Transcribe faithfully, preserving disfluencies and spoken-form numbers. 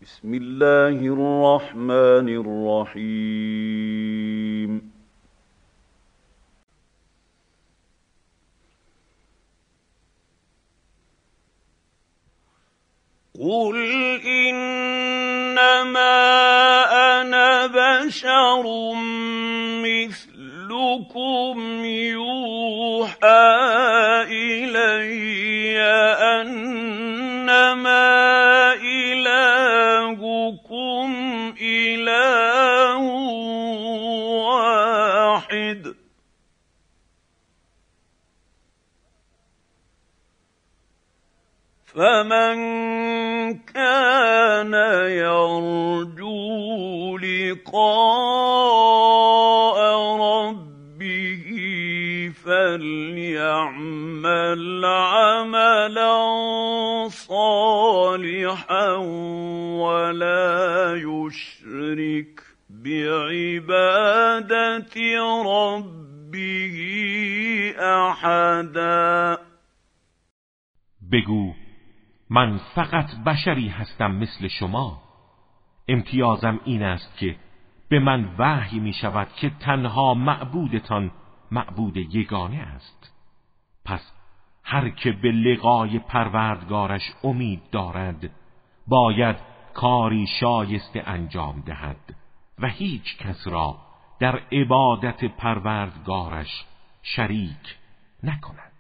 بسم الله الرحمن الرحيم قل إنما أنا بشر مثلكم يوحى إلي أنما إلهكم إله واحد فمن كان يرجو لقاء ربه فليعمل عملا صالحا ولا يشرك بعبادة ربه أحدا. بگو من فقط بشری هستم مثل شما. امتیازم این است که به من وحی می شود که تنها معبودتان معبود یگانه است. پس هر که به لقای پروردگارش امید دارد باید کاری شایسته انجام دهد و هیچ کس را در عبادت پروردگارش شریک نکند.